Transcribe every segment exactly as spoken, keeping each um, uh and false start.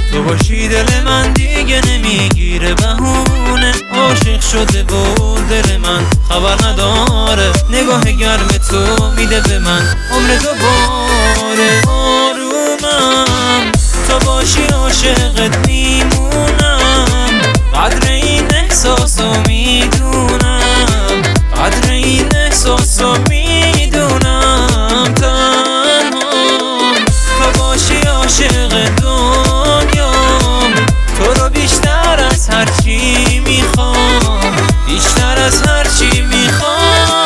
تو باشی دل من دیگه نمیگیره بهونه. عاشق شده و دل من خبر نداره، نگاه گرم تو میده به من عمر دوباره. آرومم تو باشی عاشقت میمونم، قدر این احساسو میدونم، قدر این احساسو میدونم. تنهام تو باشی عاشق دنیام، تو رو بیشتر از هر چی میخوام، بیشتر از هر چی میخوام.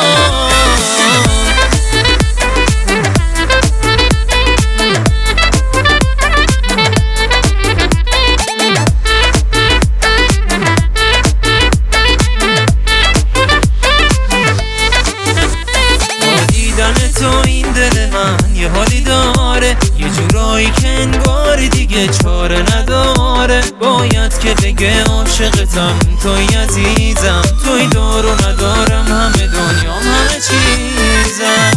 تو این دل من یه حالی داره، یه جورایی که انگار دیگه چاره نداره. باید که بگه عاشقتم توی عزیزم، توی دارو ندارم همه دنیام همه چیزم.